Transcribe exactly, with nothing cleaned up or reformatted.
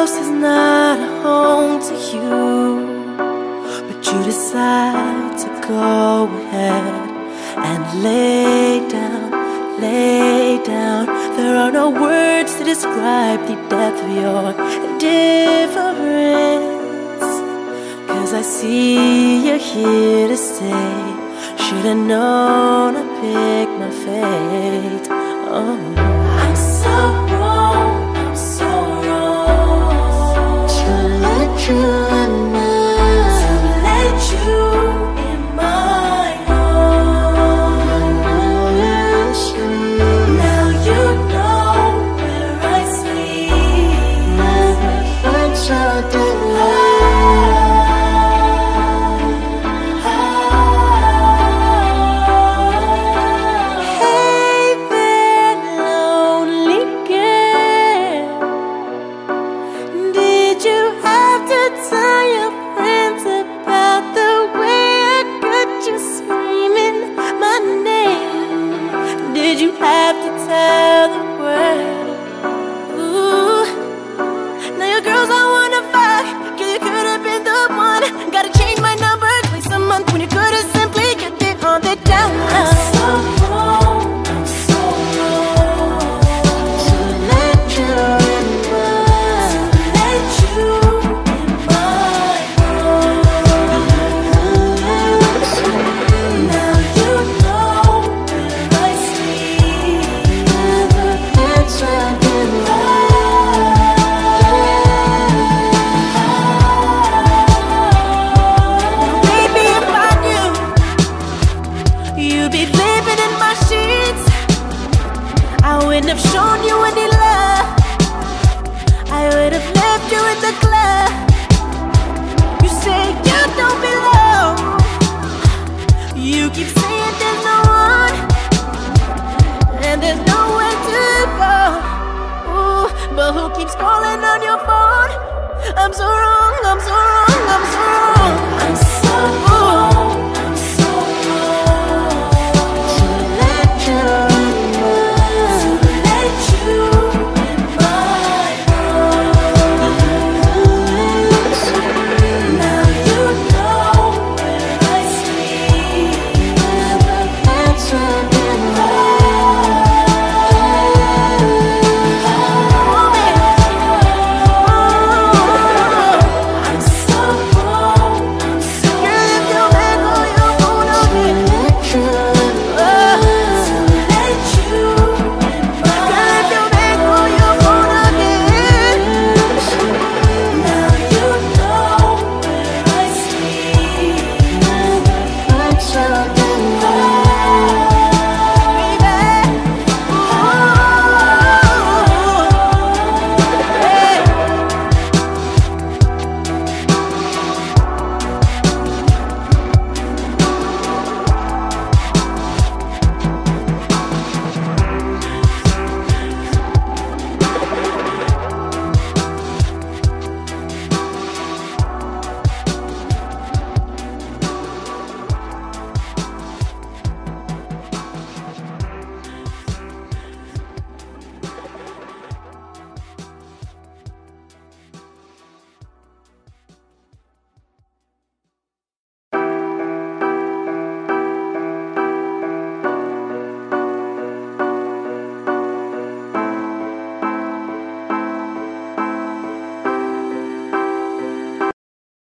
house is not a home to you, but you decide to go ahead and lay down, lay down. There are no words to describe the depth of your indifference, 'cause I see you're here to stay. Should've known I picked my fate. Oh, I'm so wrong, I'm so wrong to let you in my, to let you in my arms. Now you know where I sleep. Never felt so delightful. Did you have to tell the world? Ooh, now your girls all wanna fuck, 'cause you could've been the one. Gotta change my number twice a month when you could've simply kept it on the down low. I'm so wrong, I'm so wrong to let you in my, to let you in my arms. Now you know where I sleep. Never had something like. Baby, if I knew you'd be living in my sheets, I wouldn't have shown you any love. I would have left you in the club. You say you don't belong. You keep saying there's no one, and there's nowhere to go. Ooh, but who keeps calling on your phone? I'm so wrong, I'm so wrong, I'm so wrong.